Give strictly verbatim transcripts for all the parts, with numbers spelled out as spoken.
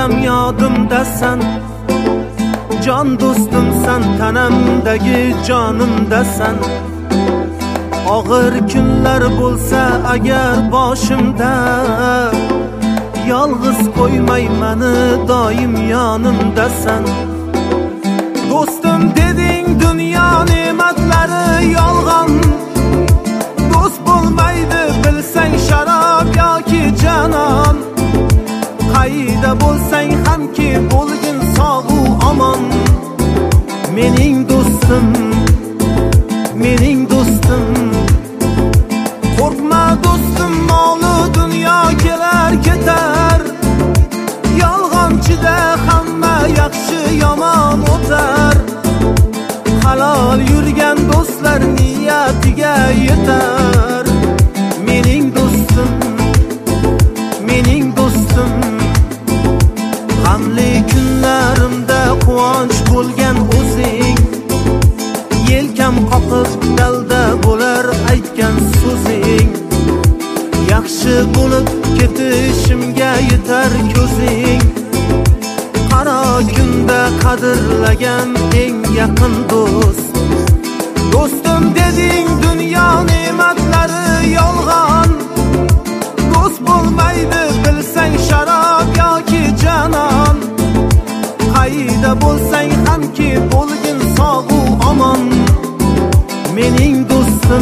ham yodimdasan. Jon do'stimsan, tanamdagi jonimdasan. Og'ir kunlar bo'lsa agar boshimda, yolg'iz qo'ymay meni doim yonimdasan. Do'stim deding dunyo ne'matlari yolg'on, do'st bo'lmaydi bilsang sharob yoki janon. Qayda bo'lsang hamki bo'lgin sog'u omon. Mening do'stim, mening do'stim. Qo'rqma do'stim, molu dunyo kelar ketar. Yolg'onchida hamma yaxshi yomon o'tar. Halol yurgan do'stlar niyatiga yetar. Mening do'stim, mening do'stim. G'amli kunlarimda quvonch bo'lgan o'zing. Yelkam qoqib dalda bo'lar aytgan so'zing. Yaxshi bo'lib ketishimga yetar ko'zing. Qaro kunda qadrlagan eng yaqin do'st. Do'stim deding dunyo ne'matlari yolg'on, do'st bo'lmaydi bilsang sharob yoki janon. Qayda bo'lsang hamki bo'lgin sog'u omon. Mening do'stim,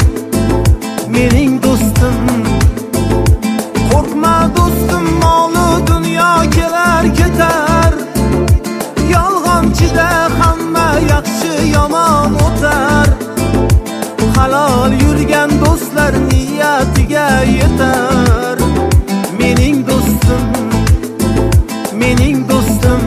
mening do'stim. Qo'rqma do'stim, molu dunyo kelar ketar. Yolg'onchida hamma yaxshi yomon o'tar. Halol yurgan do'stlar niyatiga yetar. Mening do'stim, mening do'stim.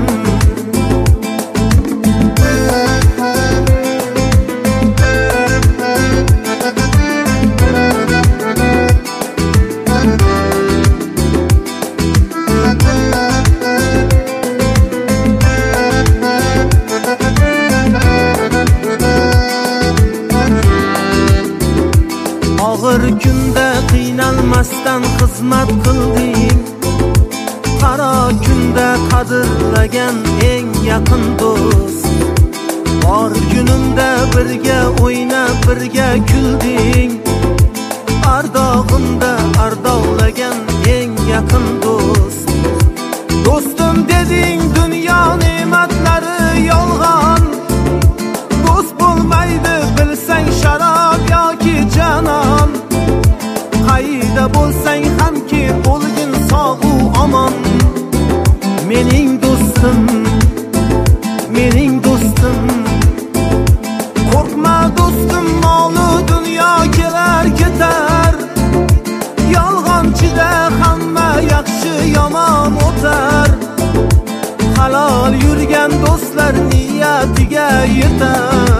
Og'ir kunda qiynalmasdan xizmat qilding. Qaro kunda qadrlagan eng yaqin do'st. Bor kunimda birga o'ynab birga kulding. Ardog'imda ardovlagan eng yaqin do'st. Do'stim deding dunyo ne'matlari yolg'on, do'st bo'lmaydi bilsang sharob yoki janon. Qayda bo'lsang hamki bo'lgin sog'u omon. Mening do'stim, mening do'stim. Qo'rqma do'stim, molu dunyo kelar ketar. Yolg'onchida hamma yaxshi yomon o'tar. Halol yurgan do'stlar niyatiga yetar.